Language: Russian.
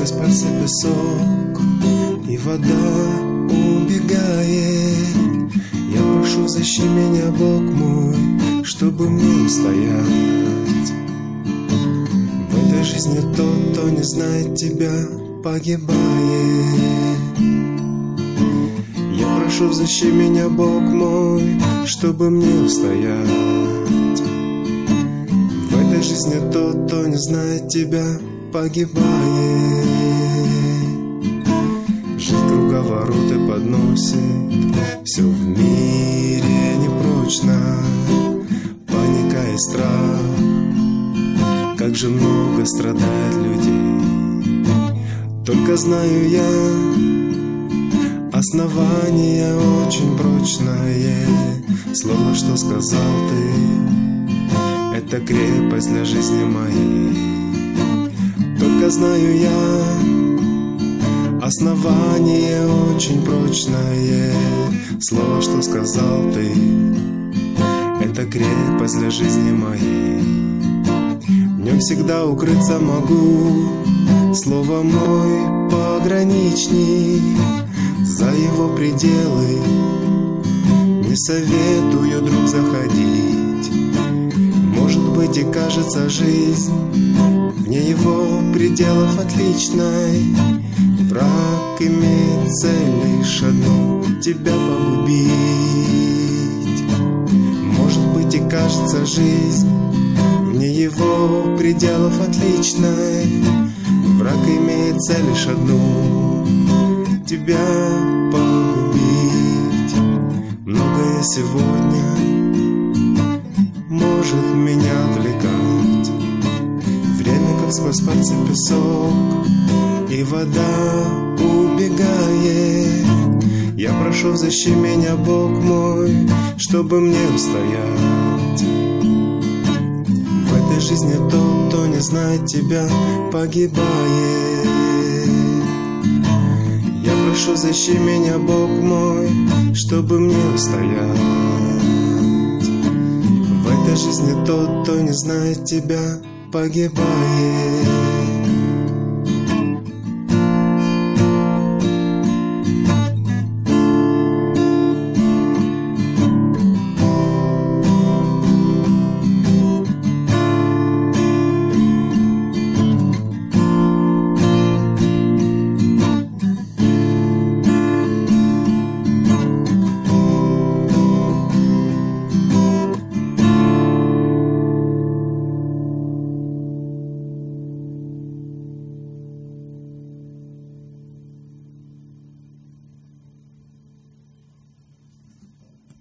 сквозь пальцы песок, и вода убегает. Я прошу, защити меня, Бог мой, чтобы мне устоять. В этой жизни тот, кто не знает тебя, погибает. Я прошу, защити меня, Бог мой, чтобы мне устоять. В этой жизни тот, кто не знает тебя, погибает. Жизнь круговороты подносит, все в мире непрочно, паника и страх, как же много страдает людей. Только знаю я, основание очень прочное. Слово, что сказал ты, это крепость для жизни моей. Только знаю я, основание очень прочное. Слово, что сказал ты, это крепость для жизни моей. В нем всегда укрыться могу. Слово мой пограничник, за его пределы не советую, друг, заходить. Может быть, и кажется жизнь вне его пределов отличной. Враг имеет цель лишь одну — тебя погубить. Может быть, и кажется жизнь вне его пределов отличной. Враг имеет цель лишь одну — тебя погубить. Многое сегодня может меня отвлекать. Время, как сквозь пальцы песок, и вода убегает. Я прошу, защити меня, Бог мой, чтобы мне устоять. В этой жизни тот, кто не знает тебя, погибает. Я прошу, защити меня, Бог мой, чтобы мне устоять. В этой жизни тот, кто не знает тебя, погибает.